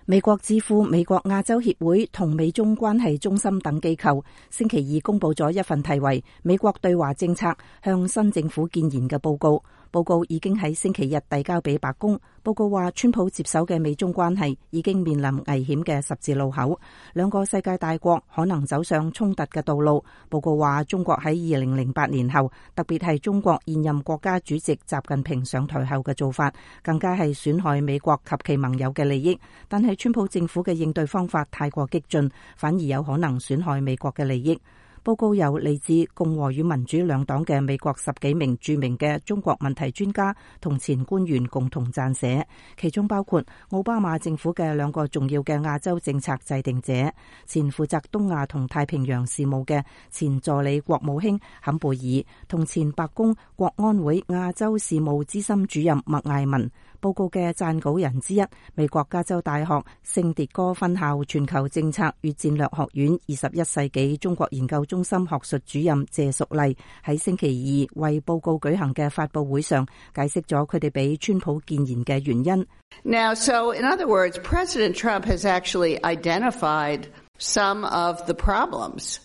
美國智庫美國亞洲協會同美中關係中心等機構星期二公布咗一份題為《美國對華政策向新政府建言》嘅報告。報告已經喺星期日遞交俾白宮。報告話，川普接手嘅美中關係已經面臨危險嘅十字路口，兩個世界大國可能走上衝突嘅道路。報告話，中國喺2008年後，特別係中國現任國家主席習近平上台後嘅做法，更加係損害美國及其盟友嘅利益。但係川普政府嘅應對方法太過激進，反而有可能損害美國嘅利益。報告由嚟自共和與民主兩黨嘅美國10幾名著名嘅中國問題專家同前官員共同撰寫，其中包括奧巴馬政府嘅兩個重要嘅亞洲政策制定者，前負責東亞同太平洋事務嘅前助理國務卿坎貝爾，同前白宮國安會亞洲事務資深主任麥艾文。報告嘅撰稿人之一，美國加州大學聖迭戈分校全球政策與戰略學院21世紀中國研究中心學術主任謝淑麗喺星期二為報告舉行嘅發佈會上解釋咗佢哋俾川普建言嘅原因。 Now, so in other words, President Trump has actually identified some of the problems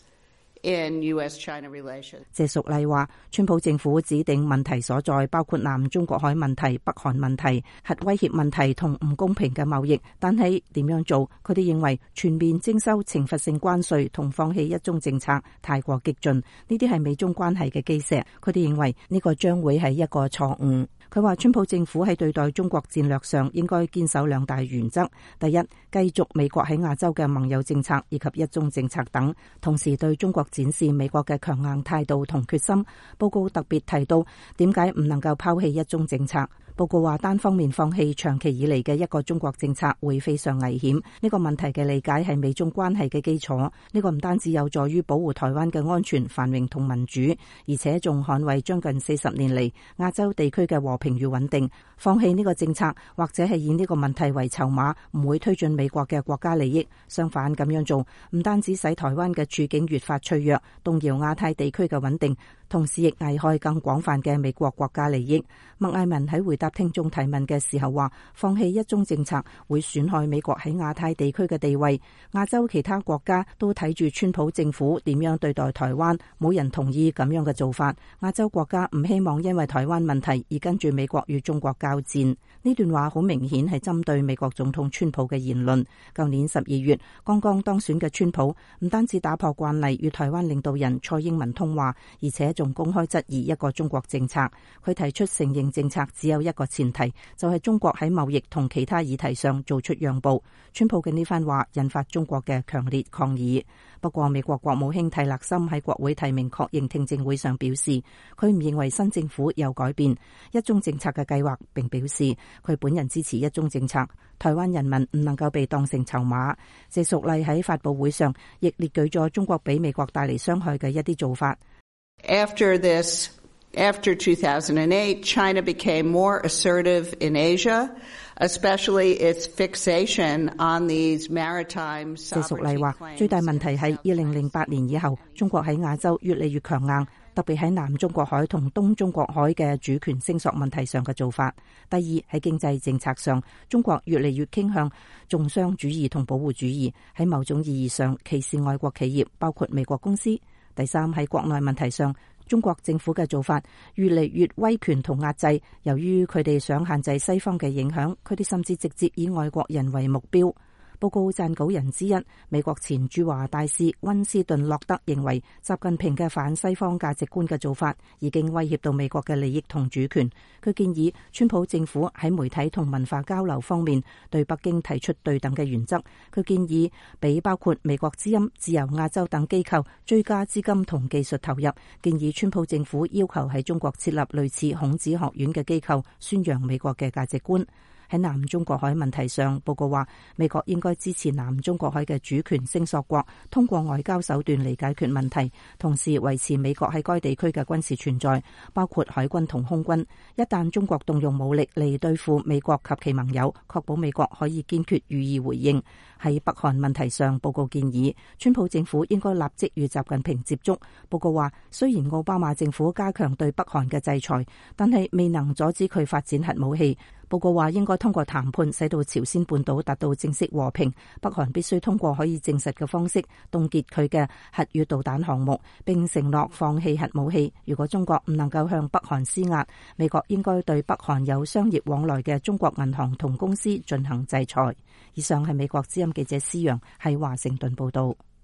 in US-China relations. 謝淑麗話，川普政府指定問題所在包括南中國海問題、北韓問題、核威脅問題同唔公平嘅貿易，但係點樣做？佢哋認為全面徵收懲罰性關稅同放棄一中政策太過激進，呢啲係美中關係嘅基石。佢哋認為呢個將會係一個錯誤。佢話川普政府喺對待中國戰略上應該堅守兩大原則：第一，繼續美國喺亞洲嘅盟友政策以及一中政策等，同時對中國展示美國嘅強硬態度同決心。報告特別提到點解唔能夠拋棄一中政策。報告話，單方面放棄長期以嚟嘅一個中國政策會非常危險。呢個問題嘅理解係美中關係嘅基礎。呢個唔單止有助於保護台灣嘅安全、繁榮同民主，而且仲捍衛將近40年嚟亞洲地區嘅和平與穩定。放棄呢個政策或者係以呢個問題為籌碼，唔會推進美國嘅國家利益。相反，咁樣做唔單止使台灣嘅處境越發脆弱，動搖亞太地區嘅穩定，同時亦危害更廣泛嘅美國國家利益。麥艾文喺回答聽眾提問嘅時候話，放棄一中政策會損害美國喺亞太地區嘅地位。亞洲其他國家都睇住川普政府點樣對待台灣，冇人同意咁樣嘅做法。亞洲國家唔希望因為台灣問題而跟住美國與中國交戰。呢段話好明顯係針對美國總統川普嘅言論。舊年12月剛剛當選嘅川普唔單止打破慣例與台灣領導人蔡英文通話，而且仲公開質疑一個中國政策。佢提出承認政策只有一個前提，就係中國喺貿易同其他議題上做出讓步。川普嘅呢番話引發中國嘅強烈抗議。不過美國國務卿蒂勒森喺國會提名確認聽證會上表示，佢唔認為新政府有改變一中政策嘅計劃，並表示佢本人支持一中政策。台灣人民唔能夠被當成籌碼。謝淑麗喺發佈會上亦列舉咗中國俾美國帶嚟傷害嘅一啲做法。 After 2008, China became more assertive in Asia, especially its fixation on these maritime sovereignty claims. 謝淑麗話，最大問題係2008年以後，中國喺亞洲越嚟越強硬，特別喺南中國海同東中國海嘅主權聲索問題上嘅做法。第二，喺經濟政策上，中國越嚟越傾向重商主義同保護主義，喺某種意義上歧視外國企業，包括美國公司。第三，喺國內問題上，中國政府嘅做法越嚟越威權同壓制，由於佢哋想限制西方嘅影響，佢哋甚至直接以外國人為目標。報告撰稿人之一，美國前駐華大使溫斯頓洛德認為，習近平嘅反西方價值觀嘅做法已經威脅到美國嘅利益同主權。佢建議川普政府喺媒體同文化交流方面對北京提出對等嘅原則。佢建議俾包括美國之音、自由亞洲等機構追加資金同技術投入。建議川普政府要求喺中國設立類似孔子學院嘅機構，宣揚美國嘅價值觀。喺南中國海問題上，報告話美國應該支持南中國海嘅主權聲索國通過外交手段嚟解決問題，同時維持美國喺該地區嘅軍事存在，包括海軍同空軍。一旦中國動用武力嚟對付美國及其盟友，確保美國可以堅決予以回應。喺北韓問題上，報告建議川普政府應該立即與習近平接觸。報告話，雖然奧巴馬政府加強對北韓嘅制裁，但係未能阻止佢發展核武器。 報告話應該通過談判使到朝鮮半島達到正式和平，北韓必須通過可以證實嘅方式凍結佢嘅核與導彈項目，並承諾放棄核武器。如果中國唔能夠向北韓施壓，美國應該對北韓有商業往來嘅中國銀行同公司進行制裁。以上係美國之音記者施陽喺華盛頓報道。